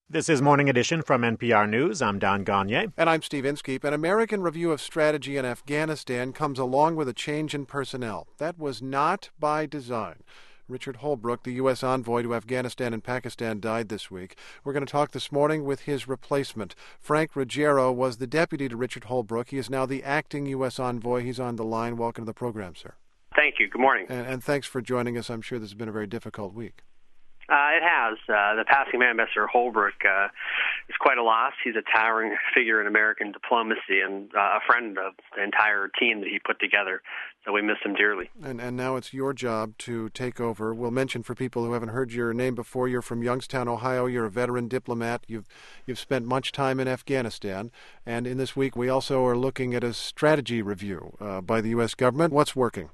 This is Morning Edition from NPR News. I'm Don Gagné. And I'm Steve Inskeep. An American review of strategy in Afghanistan comes along with a change in personnel. That was not by design. Richard Holbrooke, the U.S. envoy to Afghanistan and Pakistan, died this week. We're going to talk this morning with his replacement. Frank Ruggiero was the deputy to Richard Holbrooke. He is now the acting U.S. envoy. He's on the line. Welcome to the program, sir. Thank you. Good morning. And thanks for joining us. I'm sure this has been a very difficult week. It has. The passing of Ambassador Holbrooke is quite a loss. He's a towering figure in American diplomacy and a friend of the entire team that he put together. So we miss him dearly. And now it's your job to take over. We'll mention for people who haven't heard your name before, you're from Youngstown, Ohio. You're a veteran diplomat. You've spent much time in Afghanistan. And in this week, we also are looking at a strategy review by the U.S. government. What's working?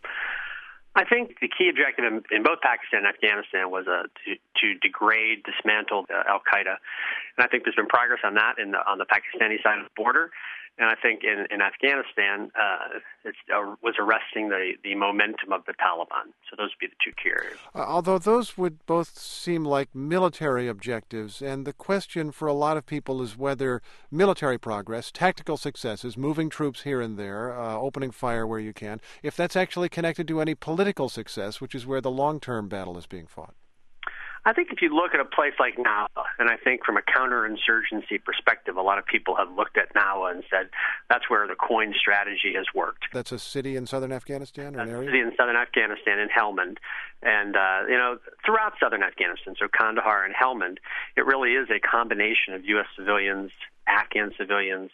I think the key objective in both Pakistan and Afghanistan was to degrade, dismantle al-Qaeda. And I think there's been progress on that on the Pakistani side of the border. And I think in Afghanistan, it was arresting the momentum of the Taliban. So those would be the two key areas. Although those would both seem like military objectives, and the question for a lot of people is whether military progress, tactical successes, moving troops here and there, opening fire where you can, if that's actually connected to any political success, which is where the long-term battle is being fought. I think if you look at a place like Nawa, and I think from a counterinsurgency perspective, a lot of people have looked at Nawa and said that's where the COIN strategy has worked. That's a city in southern Afghanistan, or an area? A city in southern Afghanistan, in Helmand. And, throughout southern Afghanistan, so Kandahar and Helmand, it really is a combination of U.S. civilians, Afghan civilians,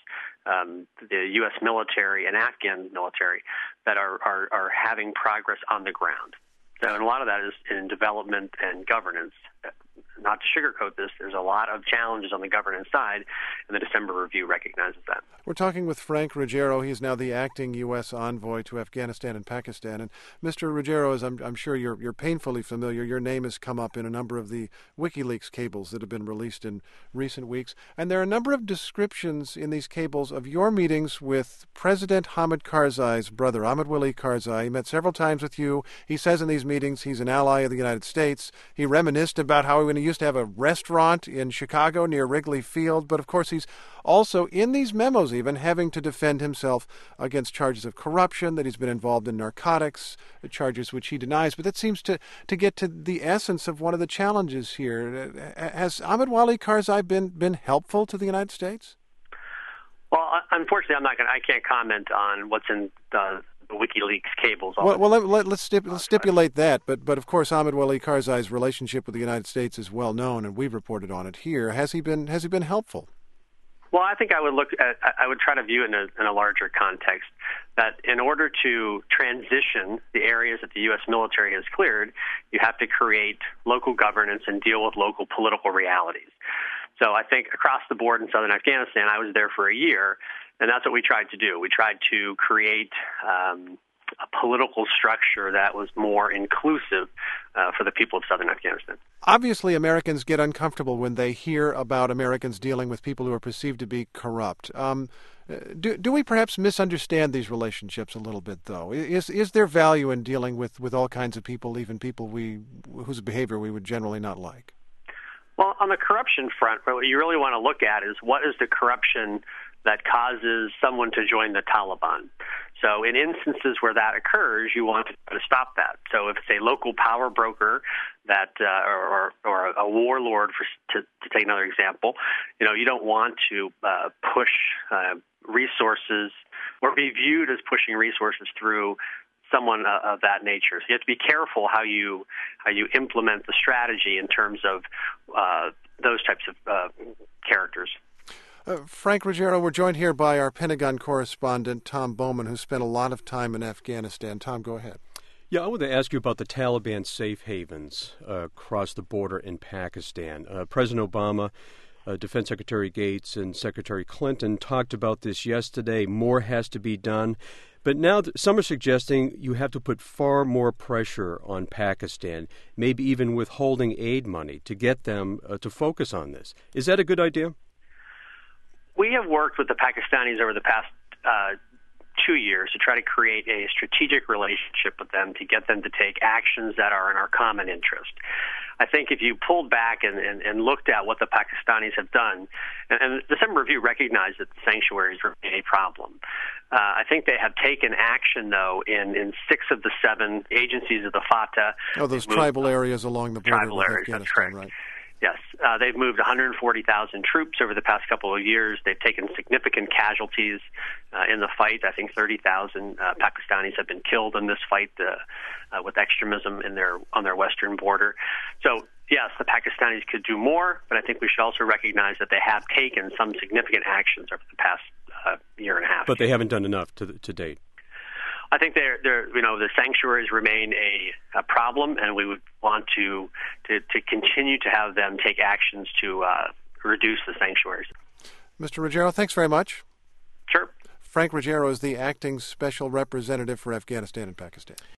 the U.S. military and Afghan military that are having progress on the ground. And a lot of that is in development and governance. Not to sugarcoat this, there's a lot of challenges on the governance side, and the December review recognizes that. We're talking with Frank Ruggiero. He's now the acting U.S. envoy to Afghanistan and Pakistan. And Mr. Ruggiero, as I'm sure you're painfully familiar, your name has come up in a number of the WikiLeaks cables that have been released in recent weeks. And there are a number of descriptions in these cables of your meetings with President Hamid Karzai's brother, Ahmad Wali Karzai. He met several times with you. He says in these meetings he's an ally of the United States. He reminisced about how when he used to have a restaurant in Chicago near Wrigley Field, but of course he's also in these memos even having to defend himself against charges of corruption, that he's been involved in narcotics, charges which he denies. But that seems to get to the essence of one of the challenges here. Has Ahmad Wali Karzai been helpful to the United States? Well, unfortunately, I can't comment on what's in the WikiLeaks cables. Let's stipulate that. But of course, Ahmad Wali Karzai's relationship with the United States is well known, and we've reported on it here. Has he been helpful? Well, I think I would try to view it in a larger context, that in order to transition the areas that the U.S. military has cleared, you have to create local governance and deal with local political realities. So I think across the board in southern Afghanistan, I was there for a year, and that's what we tried to do. We tried to create a political structure that was more inclusive for the people of southern Afghanistan. Obviously, Americans get uncomfortable when they hear about Americans dealing with people who are perceived to be corrupt. Do we perhaps misunderstand these relationships a little bit, though? Is there value in dealing with all kinds of people, even people whose behavior we would generally not like? Well, on the corruption front, what you really want to look at is what is the corruption that causes someone to join the Taliban. So in instances where that occurs, you want to stop that. So if it's a local power broker that, or a warlord, to take another example, you don't want to push resources or be viewed as pushing resources through someone of that nature. So you have to be careful how you implement the strategy in terms of those types of characters. Frank Ruggiero, we're joined here by our Pentagon correspondent, Tom Bowman, who spent a lot of time in Afghanistan. Tom, go ahead. Yeah, I want to ask you about the Taliban safe havens across the border in Pakistan. President Obama, Defense Secretary Gates, and Secretary Clinton talked about this yesterday. More has to be done. But now some are suggesting you have to put far more pressure on Pakistan, maybe even withholding aid money to get them to focus on this. Is that a good idea? We have worked with the Pakistanis over the past 2 years to try to create a strategic relationship with them to get them to take actions that are in our common interest. I think if you pulled back and looked at what the Pakistanis have done, and the December Review recognized that the sanctuaries remain a problem. I think they have taken action, though, in 6 of the 7 agencies of the Fatah. Oh, those tribal areas along the border tribal with areas, Afghanistan, right? Yes. They've moved 140,000 troops over the past couple of years. They've taken significant casualties in the fight. I think 30,000 Pakistanis have been killed in this fight with extremism on their western border. So, yes, the Pakistanis could do more, but I think we should also recognize that they have taken some significant actions over the past year and a half. But they haven't done enough to date. I think the sanctuaries remain a problem, and we would want to continue to have them take actions to reduce the sanctuaries. Mr. Ruggiero, thanks very much. Sure. Frank Ruggiero is the acting special representative for Afghanistan and Pakistan.